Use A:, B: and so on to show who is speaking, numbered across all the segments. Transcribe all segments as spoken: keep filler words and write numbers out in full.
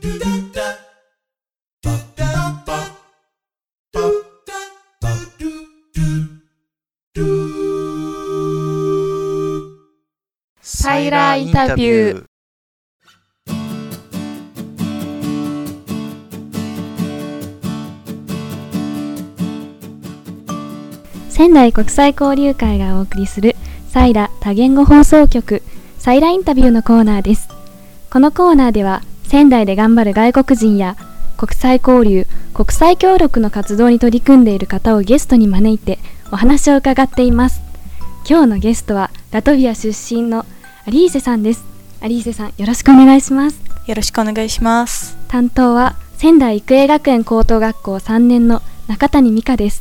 A: サイラーインタビュー。仙台国際交流会がお送りするサイラ多言語放送局サイラインタビューのコーナーです。このコーナーでは仙台で頑張る外国人や国際交流、国際協力の活動に取り組んでいる方をゲストに招いてお話を伺っています。今日のゲストはラトビア出身のアリーゼさんです。アリーゼさん、よろしくお願いします。
B: よろしくお願いします。
A: 担当は仙台育英学園高等学校さんねんの中谷美香です。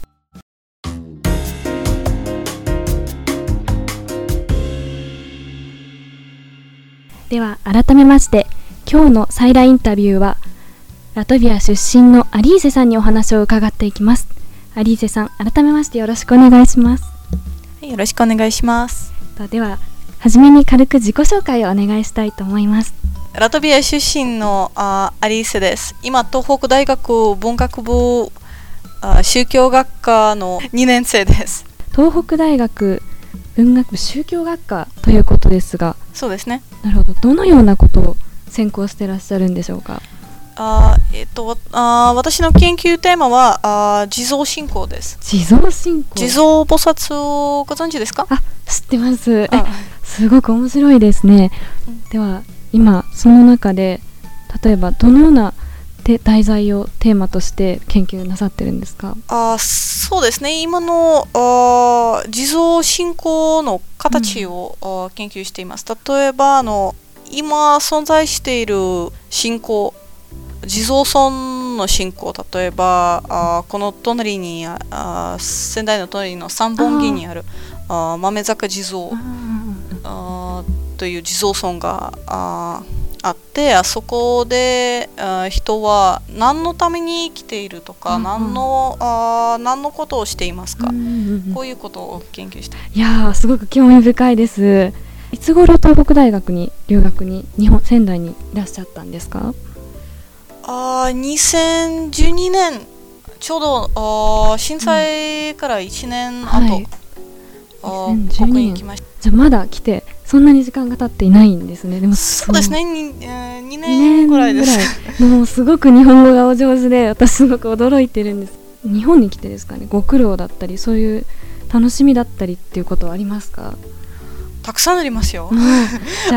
A: では改めまして今日のサイラインタビューはラトビア出身のアリーゼさんにお話を伺っていきます。アリーゼさん、改めましてよろしくお願いします。
B: よろしくお願いします。
A: でははじめに軽く自己紹介をお願いしたいと思います。
B: ラトビア出身のあアリーゼです。今東北大学文学部あ宗教学科のにねん生です。
A: 東北大学文学部宗教学科ということですが、
B: そうですね。
A: なるほど。どのようなことを専攻してらっしゃるんでしょうか。
B: あ、えっと、あ私の研究テーマはあ地蔵信仰です。
A: 地蔵信仰。
B: 地蔵菩薩をご存知ですか？
A: あ、知ってます。え、すごく面白いですね。うん、では今その中で例えばどのような題材をテーマとして研究なさってるんですか？
B: あ、そうですね。今のあ地蔵信仰の形を、うん、研究しています。例えばあの今存在している信仰、地蔵尊の信仰、例えばあこの隣にあ仙台の隣の三本木にあるあ豆坂地蔵あという地蔵尊がああってあそこであ人は何のために生きているとか、うん、何のあ何のことをしていますか、うんうんうん、こういうことを研究して
A: いやーすごく興味深いです。いつ頃東北大学に留学に日本仙台にいらっしゃったんですか？
B: あにせんじゅうにねんちょうどあ震災からいちねんあと、はい、あ
A: にせんじゅうにねん
B: ここに来ました。
A: じゃあまだ来てそんなに時間が経っていないんですね。でも
B: そうですね、に、えー、にねんぐらいです。
A: もうすごく日本語がお上手で私すごく驚いてるんです。日本に来てですかね、ご苦労だったりそういう楽しみだったりっていうことはありますか？
B: たくさんありますよ、うん、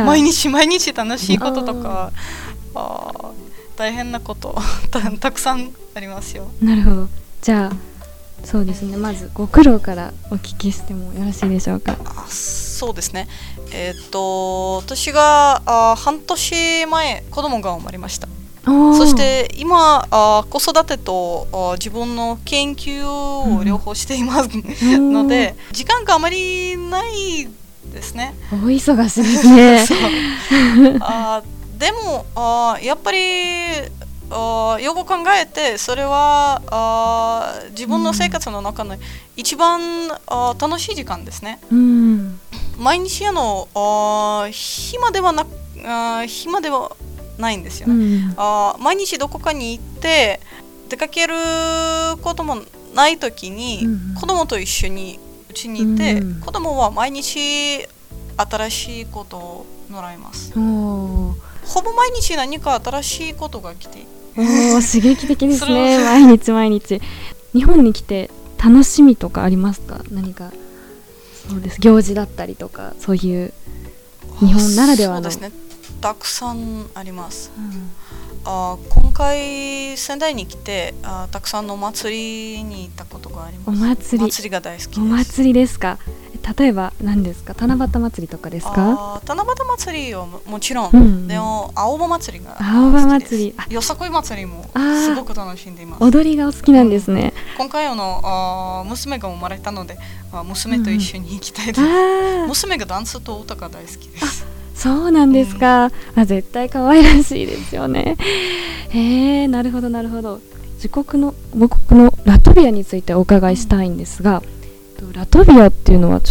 B: 毎日毎日楽しいこととかああ大変なことた, たくさんありますよ。
A: なるほど。じゃあそうですね、まずご苦労からお聞きしてもよろしいでしょうか？
B: あ、そうですね。えー、っと私があ半年前子供が生まれました。そして今あ子育てとあ自分の研究を両方しています、うん、ので時間があまりないですね。
A: お忙しいですね。
B: そうあでもあやっぱりあよく考えてそれはあ自分の生活の中の一番、うん、あ楽しい時間ですね、うん、毎日あのあ暇ではなあ暇ではないんですよね、うん、あ毎日どこかに行って出かけることもないときに、うん、子供と一緒にうちにいて、うん、子供は毎日新しいことを習います。ほぼ毎日何か新しいことが来ている。
A: お刺激的ですね。毎日毎日。日本に来て楽しみとかありますか？何かそうです行事だったりとかそういう日本ならではの。
B: そうですね、たくさんあります、うん、あ今回仙台に来てあたくさんのお祭りに行ったことがあります。
A: お祭り、
B: お祭りが大好きです。
A: お祭りですか？例えば何ですか？七夕祭りとかですか？
B: あ七夕祭りは も, もちろん、うん、でも青葉祭りが好きです。
A: 青葉祭り、
B: よさこい祭りもすごく楽しんでいます。
A: 踊りがお好きなんですね、
B: うん、今回あのあ娘が生まれたのであ娘と一緒に行きたいです、うん、娘がダンスと歌が大好きです。
A: そうなんですか、うん、あ絶対可愛らしいですよね。へえ、なるほどなるほど。自国の母国のラトビアについてお伺いしたいんですが、うん、ラトビアっていうのはちょっと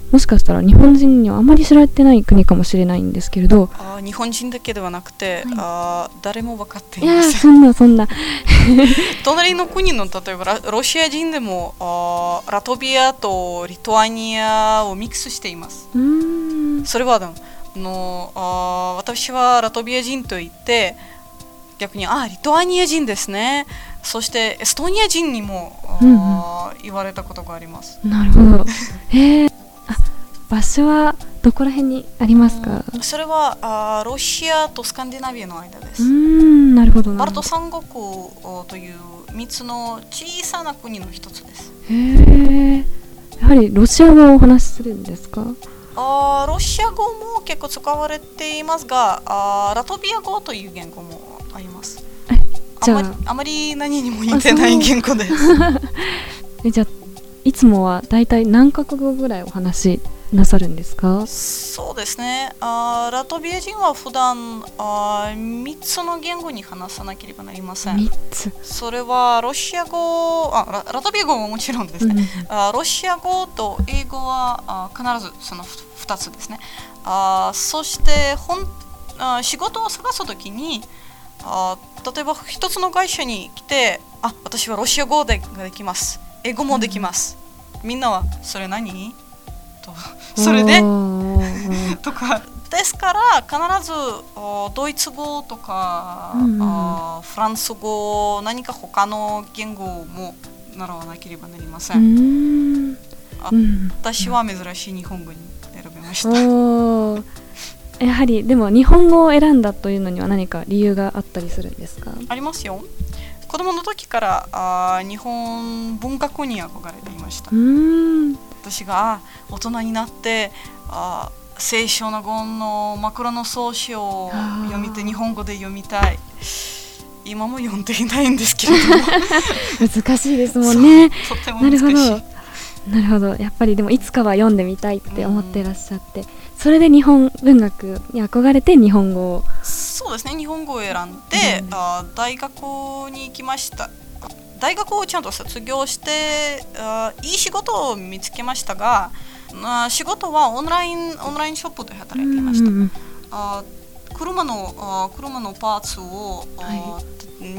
A: もしかしたら日本人にはあまり知られてない国かもしれないんですけれど、
B: あ日本人だけではなくて、はい、あ誰も分かってい
A: い
B: ません。
A: やそんなそんな
B: 隣の国の例えばロシア人でもあラトビアとリトアニアをミックスしています。
A: うーん
B: それはのあ私はラトビア人と言って逆にあリトアニア人ですね、そしてエストニア人にも、うんうん、言われたことがあります。
A: なるほど。へー、あ場所はどこら辺にありますか？
B: うん、それはあロシアとスカンディナビアの間です。
A: うーんなるほどな
B: バルト三国というみっつの小さな国の一つです。
A: へー、やはりロシア語をお話しするんですか？
B: あロシア語も結構使われていますが、あラトビア語という言語もあります。
A: じゃあ、
B: あまり、あまり何にも似てない言語です。
A: えじゃあいつもはだいたい何カ国語ぐらいお話しなさるんですか？
B: そうですね、あラトビア人は普段あみっつの言語に話さなければなりません。
A: みっつ。
B: それはロシア語あ ラ, ラトビア語ももちろんですね、うん、あロシア語と英語はあ必ずそのふたつですね。あそして本あ仕事を探すときにあ例えば一つの会社に来てあ私はロシア語でができます、英語もできます、うん、みんなはそれ何とそれでとかですから必ずドイツ語とか、うん、あフランス語何か他の言語も習わなければなりません。うんあ、うん、私は珍しい日本語に選びました。
A: おやはりでも日本語を選んだというのには何か理由があったりするんですか？
B: ありますよ。子供の時からあ日本文学に憧れていました。うーん私が大人になってあ清少納言の枕草子を読みて日本語で読みたい。今も読んでいないんですけれども
A: 難しいですもんね。
B: とても難しい。
A: なるほどなるほど。やっぱりでもいつかは読んでみたいって思ってらっしゃって、うん、それで日本文学に憧れて日本語を
B: そうですね日本語を選んで、うん、あ大学に行きました。大学をちゃんと卒業してあいい仕事を見つけましたがあ仕事はオンラインオンラインショップで働いていました。うん、あ車のあ車のパーツを、はい、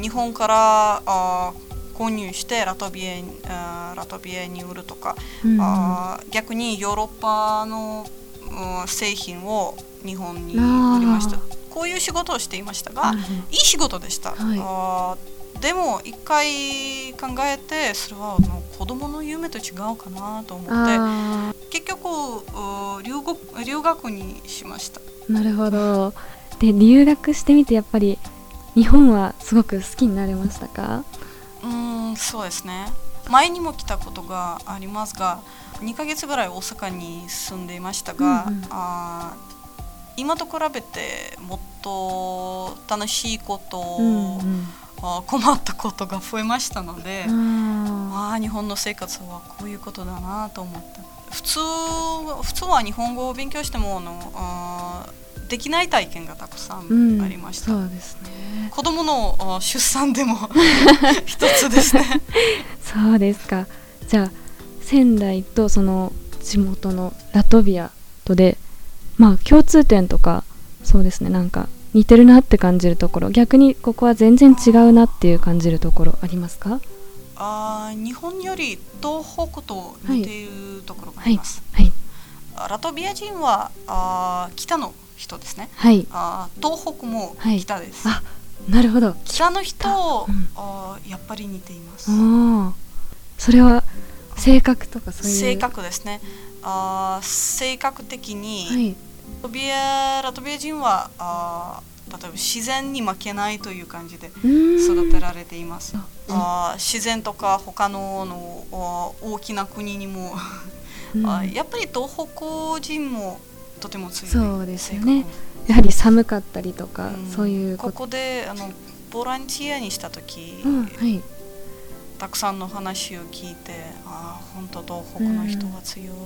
B: 日本からあ購入してラトビア、ラトビアに売るとか、うん、あ逆にヨーロッパの、うん、製品を日本に売りました。こういう仕事をしていましたが、うん、いい仕事でした。はい、あでも一回考えてそれは子供の夢と違うかなと思って結局留学、留学にしました。
A: なるほど。で留学してみてやっぱり日本はすごく好きになれましたか？
B: うーんそうですね。前にも来たことがありますがにかげつぐらい大阪に住んでいましたが、うんうん、あ今と比べてもっと楽しいこと、うんうん、あ困ったことが増えましたので、あ日本の生活はこういうことだなと思った。普通、普通は日本語を勉強してもあのあできない体験がたくさんありました。
A: うん、そうですね。
B: 子供の出産でも一つですね。
A: そうですか。じゃあ仙台とその地元のラトビアとでまあ共通点とかそうですねなんか似てるなって感じるところ逆にここは全然違うなっていう感じるところありますか？
B: あ日本より東北と似ているところがあります。
A: はいはいはい、
B: ラトビア人はあ北の人ですね。
A: はい、
B: あ東北も北です。
A: はい、あなるほど。
B: 北の人、うん、あやっぱり似ています。
A: それは性格とかそういう
B: 性格ですね。あ性格的に、はい、ラトビア、ラトビア人はあ例えば自然に負けないという感じで育てられています。あ自然とか他のの大きな国にもあやっぱり東北人もとても強い。
A: そうですよね。やはり寒かったりとか、うん、そういう
B: こと。ここであのボランティアにした時、
A: うんはい、
B: たくさんの話を聞いてあ本当東北の人は強い、うん、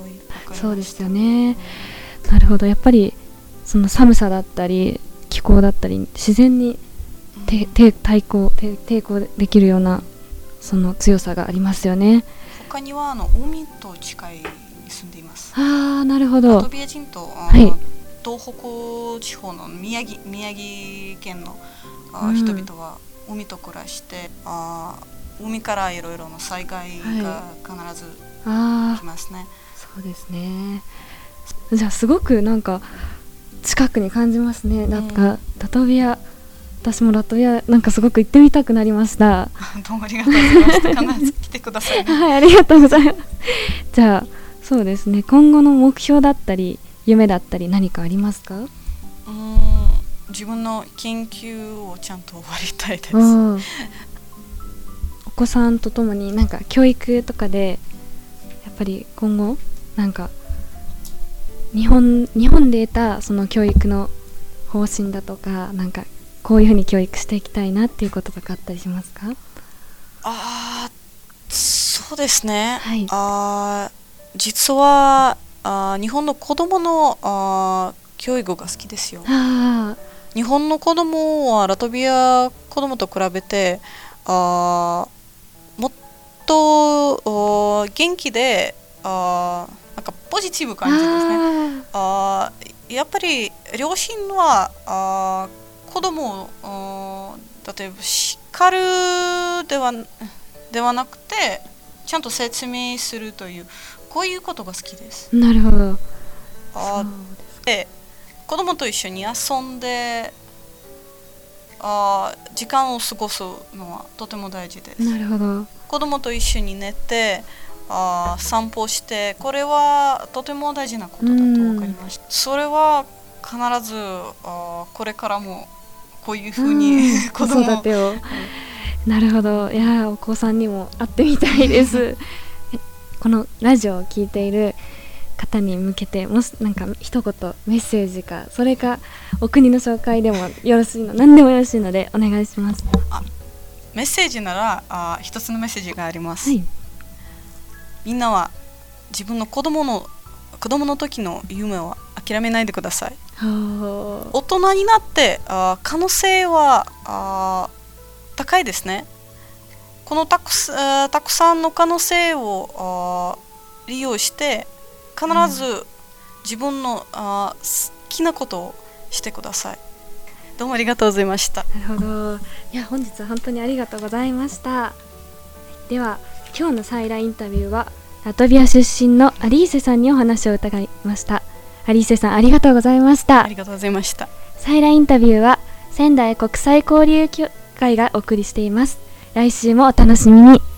A: そうですよね。なるほど。やっぱりその寒さだったり気候だったり自然にて、うん、て対抗て抵抗できるようなその強さがありますよね。
B: 他にはあの海と近い住んでいます。
A: ああ、なるほ
B: ラ
A: ど。
B: トビア人と、
A: はい、
B: 東北地方の宮城、宮城県の、
A: うん、
B: 人々は海と暮らして、あ海からいろいろな災害が必ず来ますね。
A: そうですね。じゃあすごくなんか近くに感じますね。なんか、うん、ラトビア、私もラトビアなんかすごく行ってみたくなりました。
B: どうもありがとうございました。必ず来てくださいね。
A: はい、ありがとうございます。じゃあそうですね、今後の目標だったり夢だったり何かありますか？
B: うーん、自分の研究をちゃんと終わりたいです。
A: お子さんとともになんか教育とかでやっぱり今後なんか日本日本で得たその教育の方針だとか、なんかこういうふうに教育していきたいなっていうこととかあったりしますか？
B: ああ、そうですね。
A: はい、
B: あ実はあ日本の子供のあ教育が好きですよ。
A: あ
B: 日本の子供はラトビア子供と比べてあもっと元気で、あなんかポジティブ感じですね。あやっぱり両親はあ子供を例えば叱るでは、ではなくてちゃんと説明するというこういうことが好きです。
A: なるほど。
B: あで子供と一緒に遊んであ時間を過ごすのはとても大事です。
A: なるほど。
B: 子供と一緒に寝てあ散歩して、これはとても大事なことだと分かりました。それは必ずあこれからもこういうふうに子供
A: 子育てを、なるほど。いやお子さんにも会ってみたいですこのラジオを聞いている方に向けてもしなんか一言メッセージか、それかお国の紹介でもよろしいの、何でもよろしいのでお願いします。
B: あメッセージならあ一つのメッセージがあります、はい、みんなは自分の子供の子供の時の夢は諦めないでください。大人になってあ可能性はあ高いですね。このたくさ、たくさんの可能性を利用して必ず自分の、うん、あ好きなことをしてください。どうもありがとうございました。
A: なるほど。いや本日は本当にありがとうございました。では今日のサイラインタビューはラトビア出身のアリーセさんにお話を伺いました。アリーセさんありがとうございました。
B: ありがとうございました。
A: サイラインタビューは仙台国際交流協会がお送りしています。来週もお楽しみに。